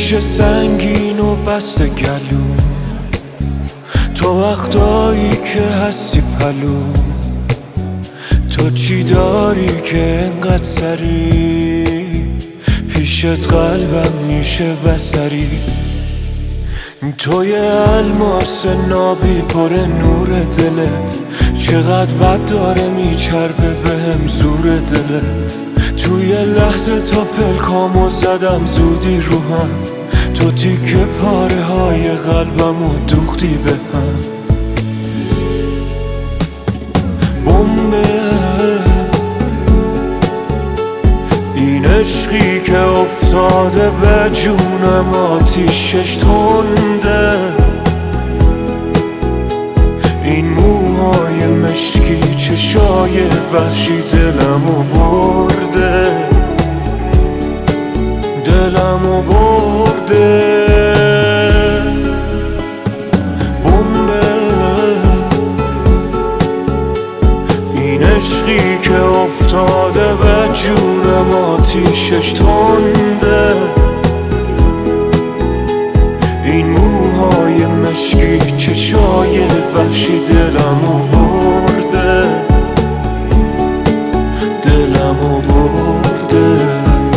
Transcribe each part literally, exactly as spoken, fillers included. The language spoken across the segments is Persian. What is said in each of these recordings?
میشه سنگین و بسته گلو، تو وقتایی که هستی پلو. تو چی داری که انقدر سری پیشت قلبم میشه بسری؟ تو یه الماس نابی پر نور دلت، چقدر بد داره میچربه بهم زور دلت. توی لحظه تا پلکامو زدم زودی رو هم، تو تیکه پاره های قلبمو دوختی به هم. بمبه این عشقی که افتاده به جونم، آتیشش تنده. این موهای مشکی چشای وحشی دلمو برده، دلمو برده. بمبه این عشقی که افتاده به جونم، آتیشش تنده. این موهای مشکی چشای وحشی دلمو برده، دلمو برده.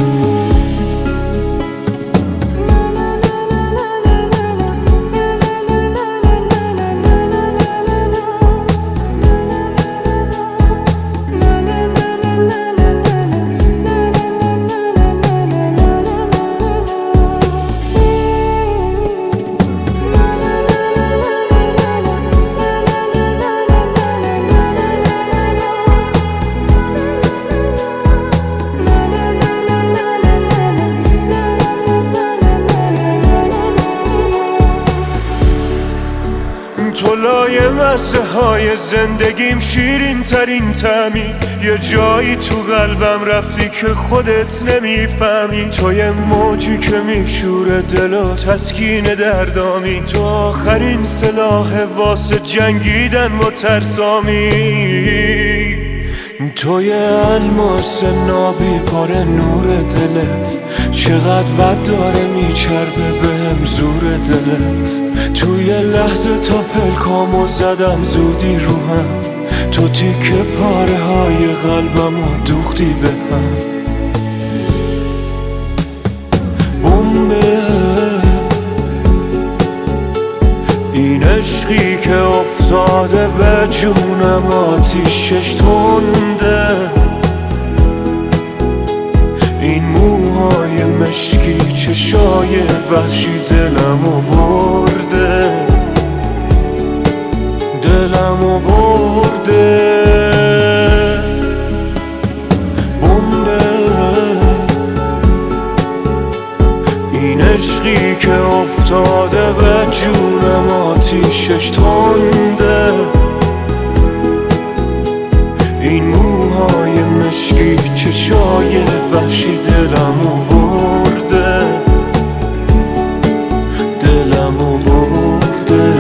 تو لایه مزه های زندگیم، شیرین ترین طعمی. یه جایی تو قلبم رفتی که خودت نمیفهمی. تو یه موجی که میشوره دل و تسکین دردامی. تو آخرین سلاح واسه جنگیدن با ترسامی. تو یه الماس نابی پر نور دلت، چقدر بد داره میچربه بهم زور دلت. توی لحظه تا پلکامو زدم زودی رو هم، تو تیکه پاره های قلبمو دوختی به هم. بمبه این عشقی که افتاده به جونم، آتیشش تنده. این موهای مشکی چشای وحشی دلمو برده، دلمو برده. بمبه این عشقی که افتاده به جونم، آتیشش تنده. این موهای مشکی چشای وحشی دلمو برده، دلمو برده.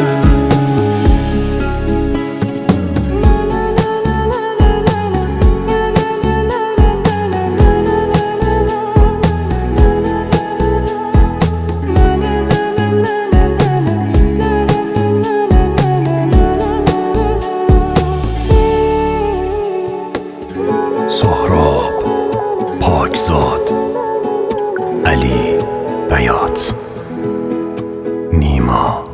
سهراب پاکزاد، علی بیات، نیما.